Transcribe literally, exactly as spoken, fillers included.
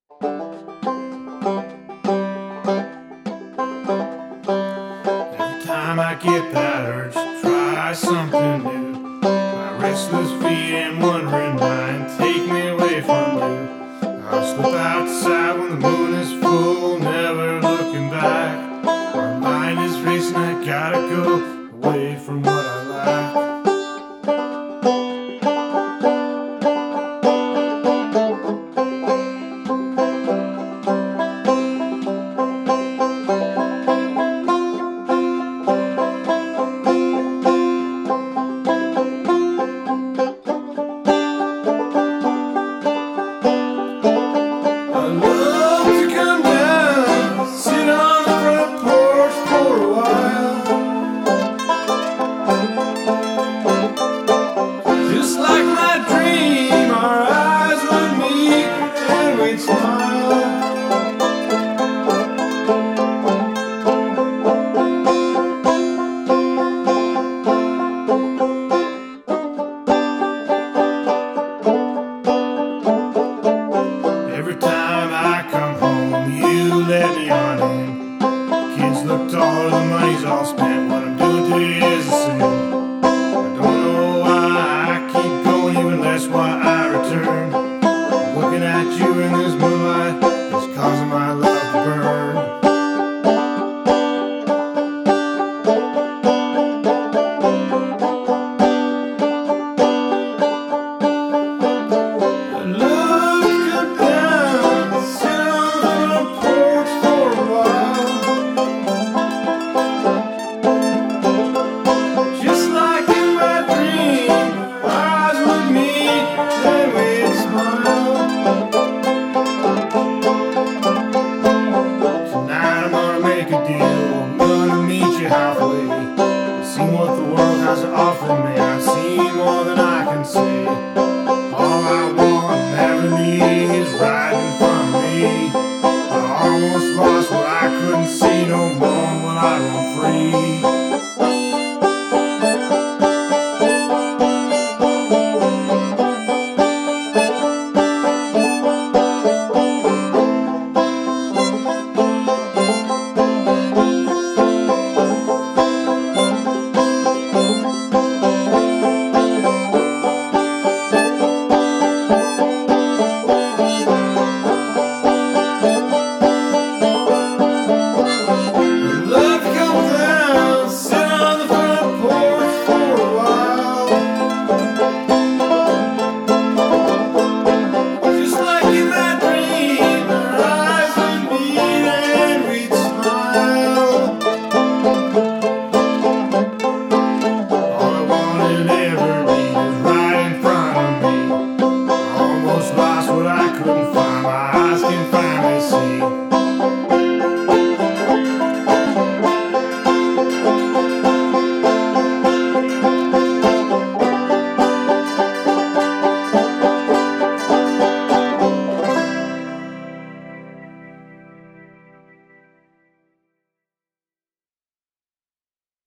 Every time I get that urge to try something new, my restless feet and wandering mind take me away from you. I'll slip outside when the moon is full, never looking back. My mind is racing, I gotta go away from what I like. Every time I come home, you let me on in. Kids look taller, the money's all spent. What I'm doing to you is a sin. I don't know why I keep going, even less why I return. Looking at you